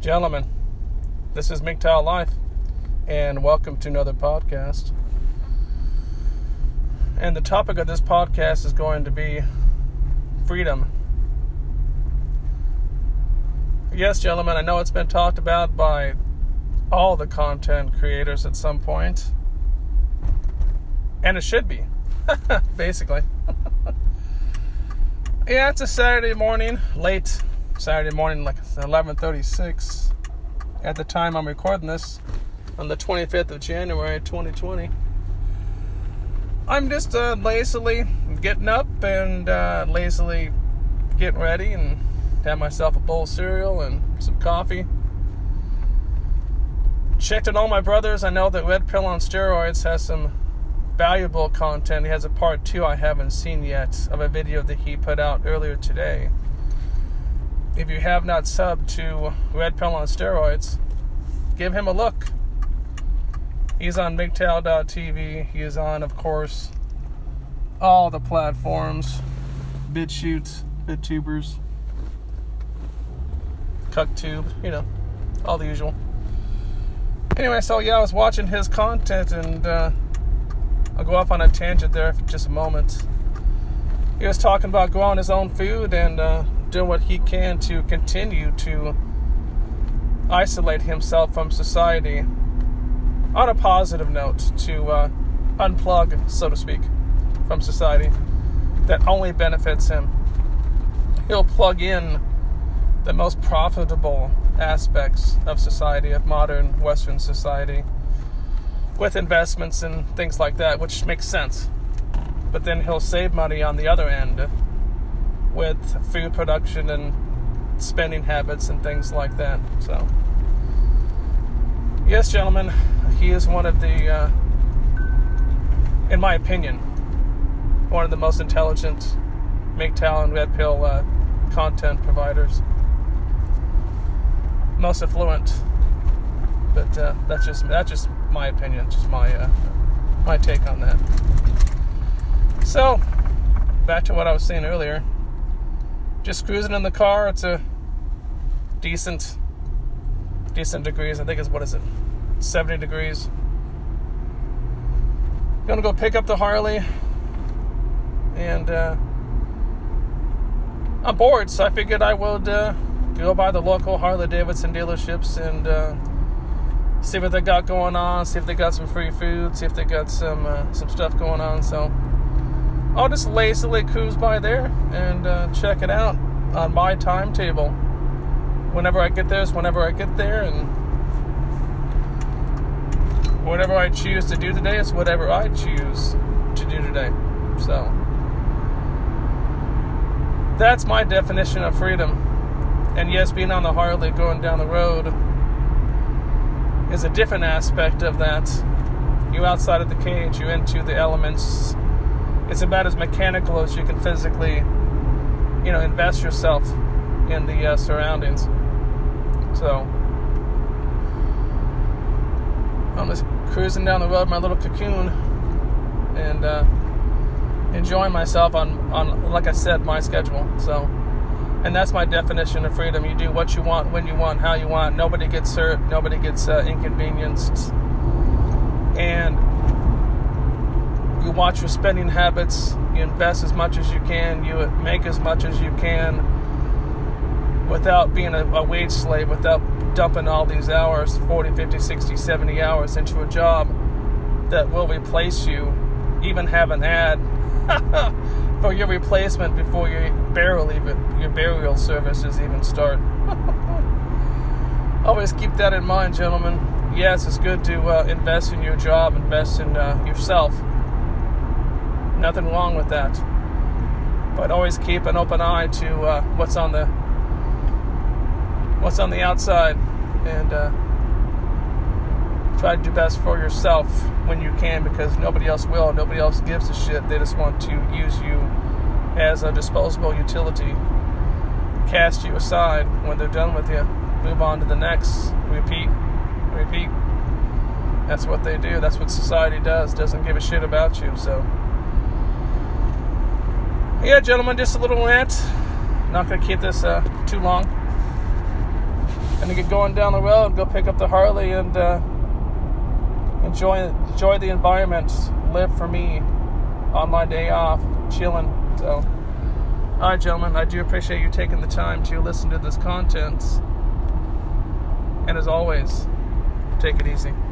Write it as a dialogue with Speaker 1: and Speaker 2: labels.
Speaker 1: Gentlemen, this is MGTOW Life, and welcome to another podcast. And the topic of this podcast is going to be freedom. Yes, gentlemen, I know it's been talked about by all the content creators at some point, and it should be, basically. Yeah, it's a Saturday morning, late Saturday morning, like 11:36 at the time I'm recording this on the 25th of January 2020. I'm just lazily getting up and lazily getting ready and have myself a bowl of cereal and some coffee. Checked on all my brothers. I know that Red Pill on Steroids has some valuable content. He has a part 2 I haven't seen yet of a video that he put out earlier today. If you have not subbed to Red Pill on Steroids, give him a look. He's on MGTOW.tv. He is on, of course, all the platforms. BitChute, BitTubers, CuckTube, all the usual. Anyway, so yeah, I was watching his content, and I'll go off on a tangent there for just a moment. He was talking about growing his own food and doing what he can to continue to isolate himself from society on a positive note, to unplug, so to speak, from society that only benefits him. He'll plug in the most profitable aspects of society, of modern Western society, with investments and things like that, which makes sense. But then he'll save money on the other end with food production and spending habits and things like that. So, yes, gentlemen, he is one of the, in my opinion, one of the most intelligent MGTOW and Red Pill content providers. Most affluent, but that's just my opinion, just my take on that. So, back to what I was saying earlier. Just cruising in the car. It's a decent degrees. I think it's, 70 degrees. Gonna go pick up the Harley, and I'm bored, so I figured I would go by the local Harley-Davidson dealerships and see what they got going on, see if they got some free food, see if they got some stuff going on. So I'll just lazily cruise by there and check it out on my timetable. Whenever I get there is whenever I get there, and whatever I choose to do today is whatever I choose to do today. So that's my definition of freedom. And yes, being on the Harley, going down the road, is a different aspect of that. You're outside of the cage, you're into the elements. It's about as mechanical as you can physically, invest yourself in the surroundings. So, I'm just cruising down the road, my little cocoon, and enjoying myself on, like I said, my schedule. So, and that's my definition of freedom. You do what you want, when you want, how you want. Nobody gets hurt. Nobody gets inconvenienced. And you watch your spending habits. You invest as much as you can. You make as much as you can without being a wage slave, without dumping all these hours, 40, 50, 60, 70 hours into a job that will replace you. Even have an ad for your replacement before your burial services even start. Always keep that in mind, gentlemen. Yes, it's good to invest in your job, invest in yourself. Nothing wrong with that. But always keep an open eye to what's on the outside, and try to do best for yourself when you can, because nobody else will. Nobody else gives a shit. They just want to use you as a disposable utility, cast you aside when they're done with you, move on to the next, repeat. That's what they do. That's what society does. Doesn't give a shit about you. So, yeah, gentlemen, just a little rant. Not going to keep this too long. Gonna get going down the road, go pick up the Harley, and enjoy the environment. Live for me on my day off, chilling. So, all right, gentlemen, I do appreciate you taking the time to listen to this content. And as always, take it easy.